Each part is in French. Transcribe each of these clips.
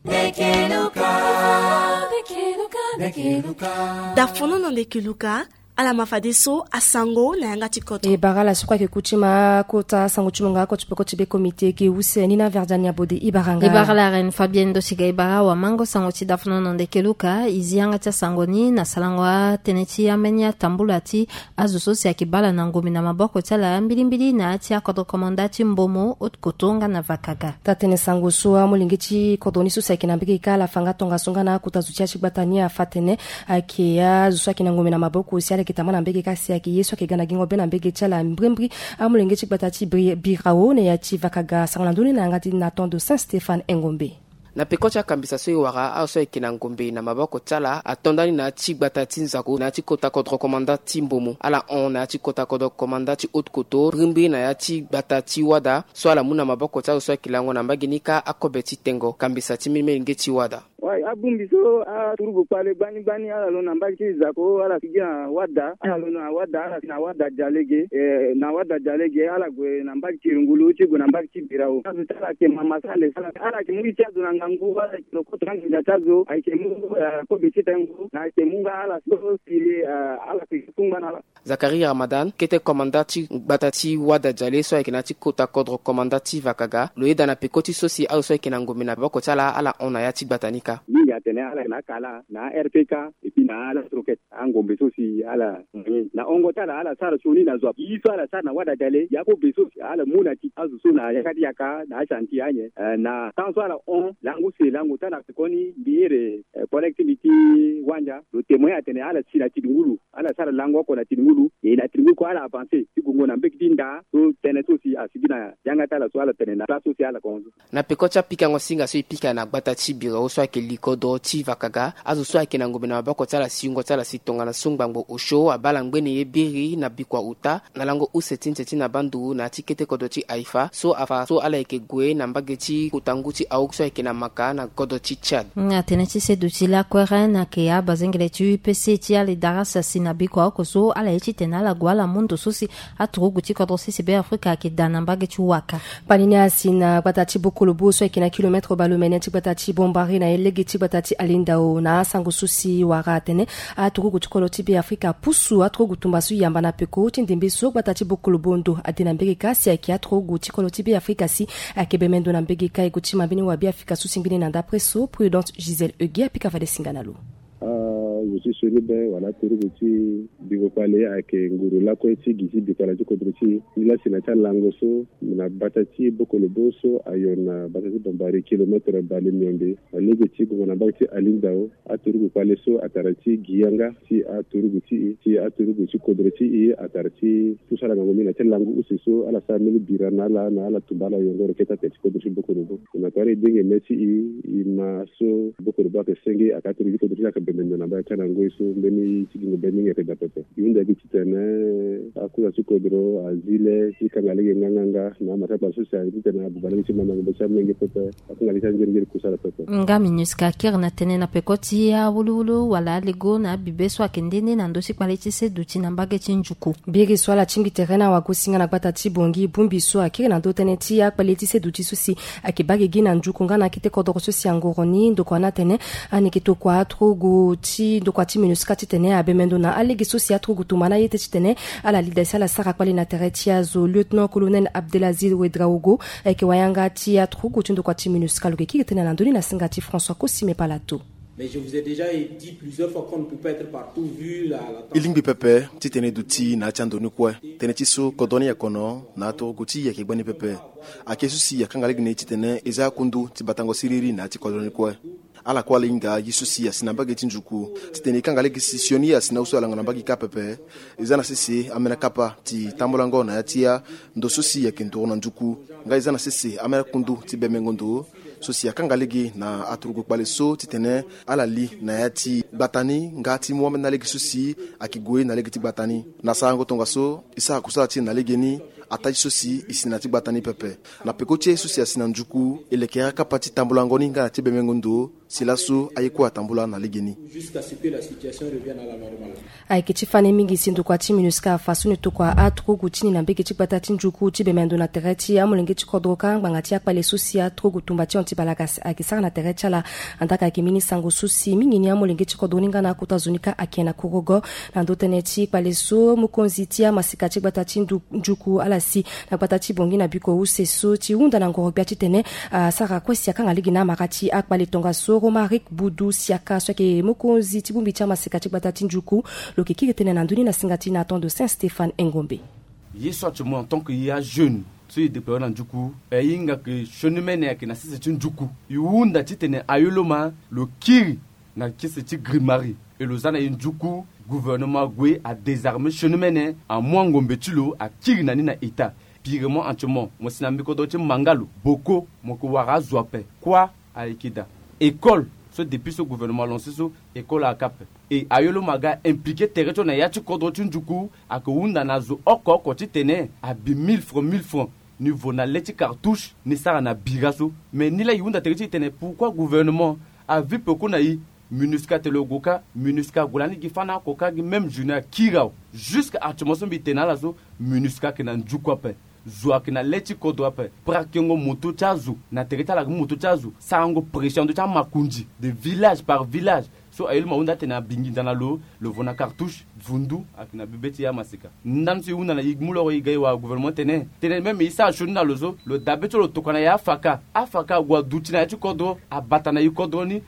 Dafono Nekeluka ala mafadeso asango na yanga tikoto. E barala sukwa ke kuchima kota sango chumonga ko tupeko tibe komite ke use nina verdania bode ibaranga. Ibarala ren Fabien Dosiga ibara wa mango sango ti Dafono Nekeluka izianga cha sangoni na salangwa teneti amenya tambulati azuso si akibala na ngumi na maboko tala mbilimbili na ati akodo komandati mbomo otkotonga na vakaga. Tatene sango soa mulingiti kodoni so sa kinambike kala fanga tonga songa na kutazutia chibatania fatene akia zuso kinangumi na maboko si kitamana mbege kasi yaki yesu akigana gingo bena mbege chala mbrimbri amulenge chikbatati birao ne yati vakaga sanglanduni na ngati na tondo Saint Stéphane Engombe. Na pekocha kambisa so iwara aso ikina ngombe na maboko tala atondani na chigbata tinzako na chikota kodro komanda timbomo ala on na chikota kodro komanda ti otkoto rimbi na ya chigbata tiwada so ala muna maboko tala so ikilango na mbaginika akobeti tengo kambisa timime nge tiwada. Wai abumbiso a turugo pale bani ala lona mbaki zako ala kijana wada ala lona wada ala na wada jalege ala gwe na mbaki rungulu chigo na mbaki birao azutala ke mama sale ala ke muri chazo na ngangu ala kilokoto rangi za chazo aike mungu ko bichita ngu na aike munga ala so sili ala kifunga na Zakaria Ramadan kete komandati batati wada jale so aike na chikota kodro komandati vakaga loida na pekoti sosi au so aike na ngome na bako tala ala ona ya chibatanika ni ya tene ala na kala na RPK epi na ala roket angombe sosi ala na ongo tala ala sara soni na zwa iso ala sana wada jale yako beso ala muna ti azu so na yakati yaka na shanti anye na tanso ala on langu tala koni biere connectivity wanja lo témoin atene ala sila tidungulu ala sara lango ko na tidungulu e na tidungulu ko ala avancer tigungo na mbekidinda so tene sosi asidina yanga tala so ala tene na place sosi ala konzo na pekocha pika ngosinga so ipika na batati biro so akeliko do ti vakaga azu so akena ngombe na maboko tala siungo tala sitonga na sungbango osho abala ngwene yebiri na bikwa uta na lango usetinti na bandu na tikete kodoti aifa so afa so ala ekegwe na mbageti kutanguti au so akena maka na kodoti Chad na teneti seduti la kwera na kea bazengele tu UPC ti ale darasa sina bikwa koso ala eti tenala gwala mundo sosi atrugu ti kodrosi sebe Afrika ki dana mbageti waka panini asina batati bokolobo so akena kilometre balomene ti batati bombari na elegeti batati alindao na sango susi waratene atrugu ti koloti be Afrika pusu atrugu tumbasu yamba na peko ti ndembe so batati bokolobondo adina mbege kasi aki atrugu ti koloti be Afrika si akebemendo na mbege kai kuti mabini wa be Afrika susi mbini na ndapreso Prudence Gisèle Eugué apika vade singanalo. Je suis solidaire, voilà, turuguti bigopale ake nguru lako eti gizi bikala jikodruti ila sinata langoso na batati bokolo boso ayona batati bombari kilometre bali miombe lege ti gona bakti alindao aturugu pale so atarati giyanga ti aturuguti kodruti atarati tusala ngomina na telangu usiso ala samili birana na ala tumbala yongoro keta te kodruti bokolo bo na tare dinge meti imaso bokolo ba ke senge akaturugu kodruti akabemendo na ba ngoiso mbeni tigingo beni ngeke dapepe yunda kititene akula sukodro azile tikangalege nganga na matapa social titena bubale chimana ngobesa menge pepe akungalisa ngirigiri kusala pepe ngami nyuska kirna tene na pekoti ya wululu wala lego na bibeso akendene na ndosi kwaleti seduti na mbage chinjuku bigi swala chimbi terena wa kusinga na kwata tibongi bumbi so akiri na dotene ti ya kwaleti seduti susi akibage gina njuku ngana kite kodoro susi angoroni ndokwana tene anikito kwa trugu ti dokwati minuskati tene abemendo na alegi sosi atrugu tumana yete tene ala lidesa la sara kwali na teretia zo lieutenant colonel Abdelaziz Wedraogo eke wayanga ti atrugu tindo kwati minuskalu ke tene na ndoni na singati François Kosime Palato. Mais je vous ai déjà dit plusieurs fois qu'on ne peut pas être partout vu la Ilingbi pepe titene duti na chandoni kwa tene tiso kodoni ya kono na to guti ya kibani pepe akesusi ya kangalegi ne titene eza kundu tibatango siriri na tikodoni kwa ala kwa linga yisusi ya sinambage tinjuku titene kangalegi sisioni ya sinauso ala nganambagi kapepe eza na sisi amena kapa ti tambolango na yatia ndosusi ya kintu na njuku nga eza na sisi amena kundu tibemengondo sosi ya kangalegi na aturugu kwale so titene ala li na yati batani ngati muame na legi susi akigwe na legi ti batani na sango tonga so isa kusala ti na legeni ataji sosi isina ti batani pepe na pekoche sosi asina njuku elekea kapati tambula ngoni nga ti bemengondo silaso ayeko atambula na ligeni jusqu'à ce que la situation revienne à la normale. Aike ti fane mingi sindu kwa ti minuska fasuni to kwa atrugu chini na mbeke ti batati njuku ti bemendo na tereti amulenge ti kodroka nganga ti akpale sosi atrugu tumba ti ontibalaka akisaka na tereti ala andaka akimini sango sosi mingi ni amulenge ti kodroninga na kuta zunika akena kurogo na ndotene ti kpale so mukonzi ti amasika ti batati njuku ala si na batati bongi na biko useso ti unda na ngorobia ti tene sara kwesi akanga ligi na makati akpale tonga so Romaric Boudou Siaka swake mukonzi ti bumbi ti amasika ti batati njuku loki ki tene na nduni na singati na temps de Saint-Stéphane Engombe. Moi en tant que jeune tu depuis na njuku yinga ke shonimene yake na sisi ti njuku yunda ti tene ayoloma lo kiri na kisi ti grimari et lo zana njuku gouvernement gwe a désarmé shonimene en Ngombe ti lo a kiri na ni na état pirement entièrement mo sinambiko do ti mangalo boko moko wara zwape kwa aikida école so depuis ce gouvernement lancé so école à cap et ayolo maga impliqué territoire na yati kodro tunjuku akunda nazo oko ti tene abi 1000 francs niveau na leti cartouche ni sara na biraso mais ni la yunda territoire tene pourquoi gouvernement a vu poko na yi MINUSCA telogoka MINUSCA golani ki fana koka même junior kirao jusqu'à atmosphere bitena lazo MINUSCA ke na njuku ape zoa kina leti kodo ape prakengo moto chazu na terita la moto chazu sango pression de cha makunji de village par village so ayel maunda tena bingi dans le vona cartouche vundu akina bibeti ya masika ndam si una na igmulo igai wa gouvernement tene même isa shuna lozo le dabeto lo tokana ya afaka gwa dutina ya kodo abatana ikodo ni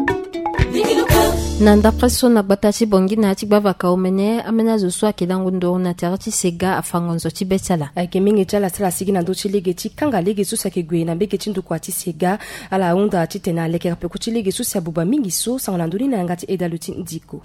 Nanda preso na batati bongi na ati bavaka omene amena zo so akilango ndo na terati sega afangonzo ti betala ake mingi tala sala sigi na ndo ti lege ti kanga lege so sa ke gwe na bege ti nduku ati sega ala unda ti tena leke pe ku ti lege so sa buba mingi so sa na nduni na ngati edalu ti ndiko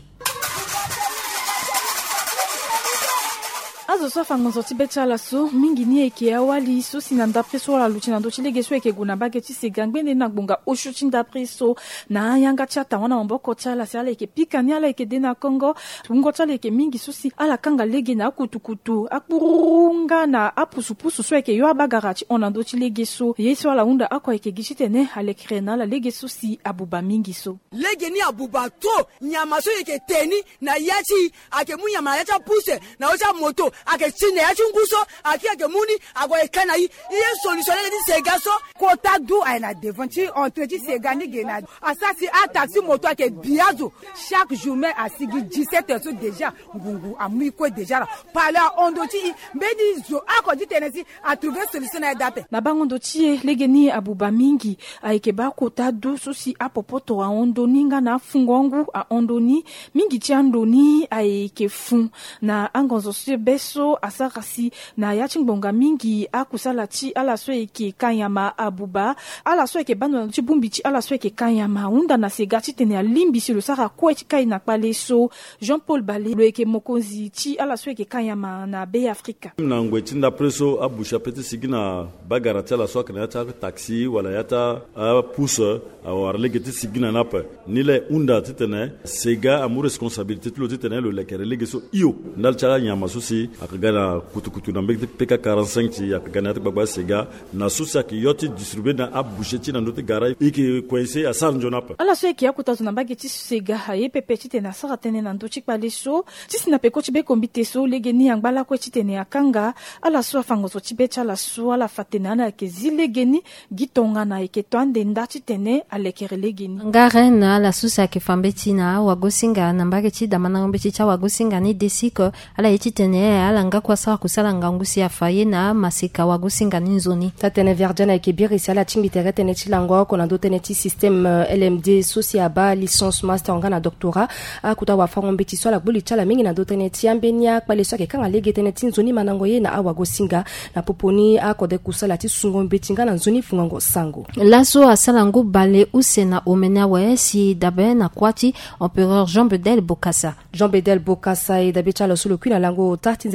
azo so fangonzo ti betala so mingi ni eke awali so sinanda preso la lutina ndo ti lege so eke guna bage ti sega ngbende na gbonga oshu ti nda preso na yanga ti ata wana mboko ti ala si ala eke pika ni ala eke de na Congo ngo ti ala eke mingi so si ala kanga lege na akutukutu akpurunga na apusupusu so eke yo abagara ti ona ndo ti lege so ye so ala unda akua eke gi ti tene ale krena la lege so si abuba mingi so lege ni abuba to nyama so eke teni na yati ake mu nyama yata puse na oja moto ake chine ya chunguso ake muni agwa ekana yi iye solution le di sega so kota du aina devanti entre ti sega ni gena asasi a taxi moto ake biazo chaque jour mais asigi 17 heures déjà ngungu amiko déjà la pala ondo ti mbedi zo akodi tenesi a trouver solution na dape na bangondo ti legeni abuba mingi aike ba kota du so si apopoto a ondo ninga na fungongu a ondoni mingi ti andoni aike fun na angonzo se beso asakasi na ya chingbonga mingi akusala ti ala so eke kanyama abuba ala so eke banu ti bumbi ti ala so eke kanyama unda na sega ti tene alimbi si lo sara ko ti kai na pale so Jean-Paul Balé lo eke mokonzi ti ala so eke kanyama na Bay Africa na ngwe ti nda preso abusha pete sigina bagara ti ala so kana ta taxi wala yata pousse awar legeti sigina nape nile unda ti tene sega amu responsabilité ti lo ti tene lo lekere lege so iyo ndal cha nyama so si akagana kutukutu na mbekte pk 45 ti akagana gbagba sega na susa ki yoti distribuer na abushe ti na ndote gara iki coincé à sanjo napa ala so eke akuta na mbage ti sega haye pepe ti tene sara tene na ndo ti pale so ti sina pe ko ti be kombite so lege ni angbala ko ti tene akanga ala so afangozo ti be chala so ala fatena na ke zilegeni gitonga na eke twande nda ti tene alekere legeni ngare na la susa ke fambeti na wagosinga na mbage ti damana ngombeti cha wagosinga ni desiko ala yeti tene ala nga kwa sa kusala ngangusi afaye na masika wagosinga ni nzoni tatene verjana ke biri sala timbitere tene ti lango ko na do tene ti système LMD sociaba licence master ngana doctorat akuta wa fangombeti so la buli chala mingi na do tene ti ambenia pale so ke kanga lege tene ti nzoni manango ye na awagosinga na poponi akode kusala ti sungombeti ngana nzoni fungongo sango laso asalango bale usena omena we si dabe na kwati empereur Jean Bedel Bokassa e dabe chala solo kwina lango tartinze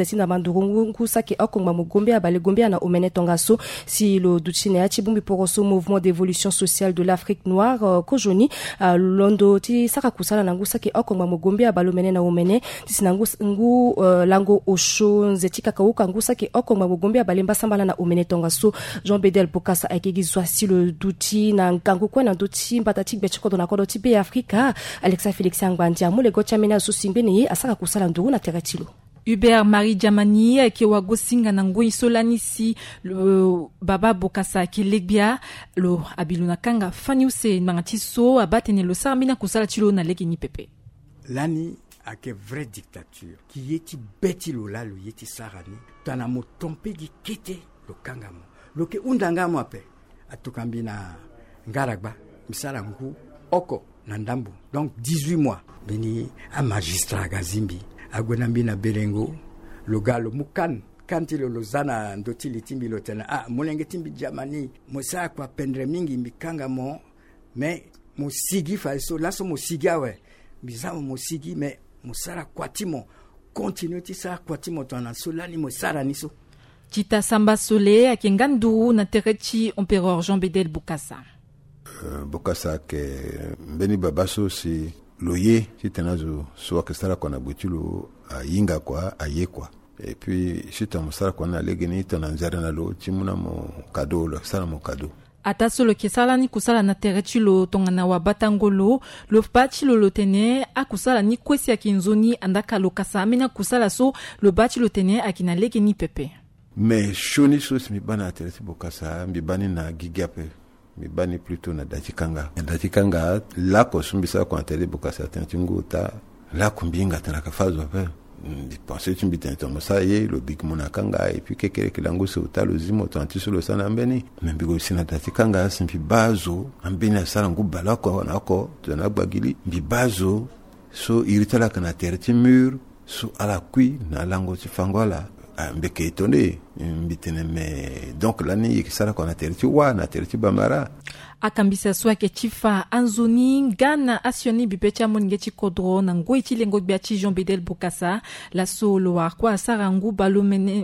Zinda Bandurungu Sake Okongba Mugombe Abale Gombe na Omene Tongaso si lo Duchine Achibumbi Poroso mouvement d'évolution sociale de l'Afrique noire Kojoni Londo ti Saka Kusala Nangu Sake Okongba Mugombe Abale Omene na Omene Tisinangu Ngu Lango Osho Nzetika Kauka Ngu Sake Okongba Mugombe Abale Mbasambala na Omene Tongaso Jean Bedel Bokasa Akegizwa si le Duti na Ngangu Kwa na Duti Mbatatik Bechikodo na Kodo Tibe Afrika Alexa Felix Angbandia Mule Gochamena Susimbene Asaka Kusala Nduru na Teretilo Hubert Marie Jamani qui wa gosinga na ngoi solanisi le baba Bokasa ki legbia lo abiluna kanga faniuse mangatiso abatene lo sarmina kusala tilo na legini pepe lani ake vraie dictature qui yeti beti lo la lo yeti sarani tana mo tompegi kete lo kangamo lo ke undangamo ape atukambi na ngaragba misala ngu oko na ndambu donc 18 mois beni a magistrat gazimbi agwenambi na berengo logalo mukan kanti lo lozana ndoti litimbi lotena mulenge timbi jamani mosa kwa pendre mingi mikanga mo mais musigi falso laso musiga we bizamo musigi mais musara kwatimo continuity sa kwatimo tona solani musara niso Chita Samba Sole akengandu na terechi empereur Jean Bedel Bokassa Bokassa ke mbeni babaso si loye si tenazo so akestara kwa na butulu yinga kwa aye kwa et puis si tamusara kwa na legeni tonanzara na lo timuna mo cadeau lo sala mo cadeau ata solo kisala ni kusala na terechi lo tongana wa batangolo lo bachi lo tene akusala ni kwesi akinzoni andaka lo kasamina kusala so lo bachi lo tene akina legeni pepe mais shoni so mi bana terechi Bokassa mi bani na gigape mi bani plutôt na datikanga la ko sumbisa ko atele Bokassa tentingo ta la kumbinga tana kafazo ape di penser tu mbitan to masaye lo big mona kanga et puis kekere kilango so ta lo zimo to antiso lo sana mbeni membigo sina datikanga simpi bazo ambeni asala ngubala ko na ko to na gbagili bi bazo so iritala kana terti mur so ala kui na lango ti fangola mbeke étonné mbitene mais donc l'année qui sera qu'on a terti wa na terti bamara akambisa swake chifa anzoni ngana asioni bipecha mongechi kodro na ngoi chilengo biachi Jean Bedel Bokassa la solo wa kwa sara ngubalu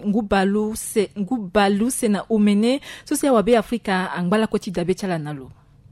se na umene sosia wabe Afrika angbala koti dabecha la nalo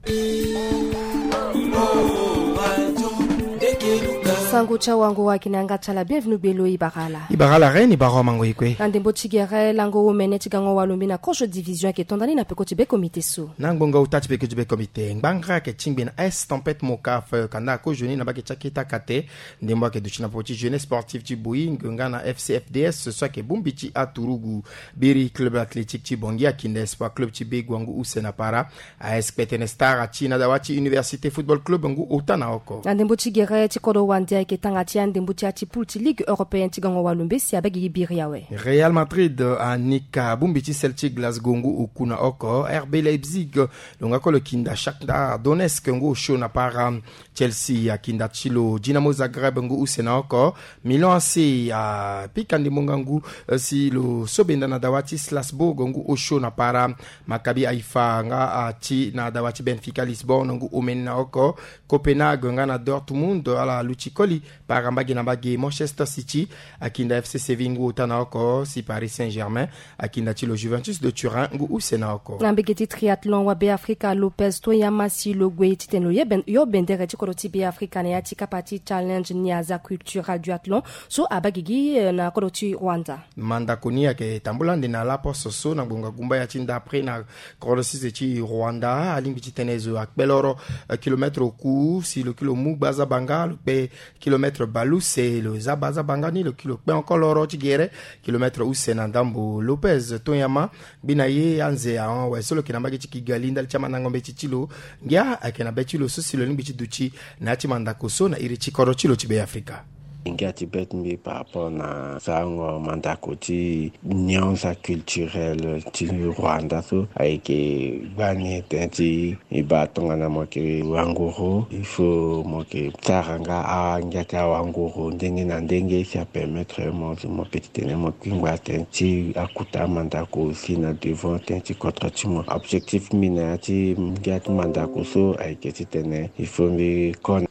Sango cha wango wa kinanga chala bienvenue belo Ibarala reine ibaro mango ikwe. Ndembo chigere lango umene chigango walumbi na kojo division ke tondani na peko tibe komite so. Nangbonga utach peko tibe komite. Ngbanga ke chingbin es tempête mokaf kanda ko joni na baki chakita kate. Ndembo ke duchina poti jeunesse sportive Tibouyi ngana FCFDS ce soit ke Bumbichi Aturugu Biri club athlétique Tibongi akinde espoir club Tibe Gwangu Usena para AS Petene Star China Dawachi Université Football Club ngu utana oko. Ndembo chigere chikodo wande ke tangati ndembo tiati pulti Ligue européenne tigango walumbi si abagi biriawe. Real Madrid anika Bumbichi Celtic Glasgow ngu ukuna oko RB Leipzig longako le kinda Shakhtar Donetsk ngu shona para Chelsea akinda Chilo Dinamo Zagreb ngu usena oko Milan AC pikandi mongangu si lo sobenda na dawati Strasbourg ngu oshona para Maccabi Haifa nga ti na dawati Benfica Lisbonne ngu omena oko Copenhague nga na Dortmund ala Luchikoli para mbagi na mbagi Manchester City akinda FC Sevilla ngu utana oko si Paris Saint-Germain akinda Chilo Juventus de Turin ngu usena oko Nambegeti triathlon wa be Africa Lopez to yamasi lo gwe titeno yo bendere chikoro tibe Africa na yati kapati challenge niaza cultural duathlon so abagigi na koroti Rwanda manda konia ke tambulande na la poso so na gonga gumba ya tinda après na korosise chi Rwanda alimbi titenezo akbeloro kilomètre ku si le kilo mu baza banga le pe kilomètre balu c'est le zabaza banga ni le kilo pe encore loro tigere kilomètre u senandambo Lopez Tonyama binaye anze a we solo kinambagi chikigali ndal chama ngombe chichilo ngia akena bechilo so silo limbi chiduchi na chimanda koso na iri chikoro chilo chibe Afrika Ingati betmbi par rapport na sango mandakoti nyonsa culturelle ti Rwanda so aike bani tenti ibatonga na moke wanguru il faut moke taranga a ngata wanguru ndenge na ndenge ça permettre mon petit tene mo kwingwa tenti akuta mandako si na devant tenti contre ti mo objectif minati ngati mandako so aike tene il faut mi kon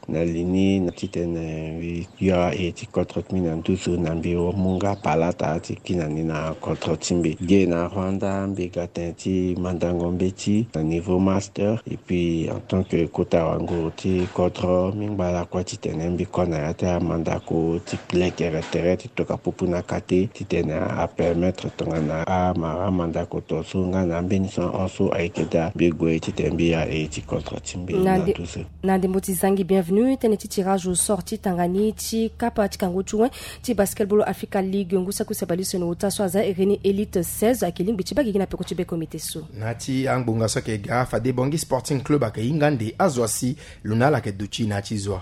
na lini na titene ya ti kontrot mina ndusu na mbio munga palata ti kinani na kontrot timbi ge na Rwanda mbega tenti mandango mbeti na niveau master et puis en tant que kota wango ti kontrot mingbala kwa titene mbikona yata mandako ti pleke retere ti toka pupuna kate titene a permettre tongana a mara mandako to sunga na benison also aikeda bigwe titembia et ti kontrot timbi Nande Motizangi, bienvenue. Teneti tirage au sorti Tangani, ti Kapa Tikango Chouin, ti Basketball Africa League, Ngusaku Sabali Senota, Soaza, Irene Elite 16, Akeling, Bichiba, Gina Pekotibe Comité Sou. Nati Angbonga Sokega, Fade Bongi Sporting Club, Ake Ingande, Azwasi, Luna Lake Duchi, Nati Zwa.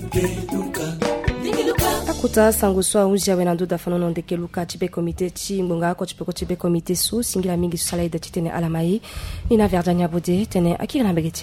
Akuta sangoswa unja wenando da fanono ndeke luka tibe komite ti mbonga ko tibe komite Sou, singila mingi susala ida titene alamai, ina verdania bode, tene akira na begeti.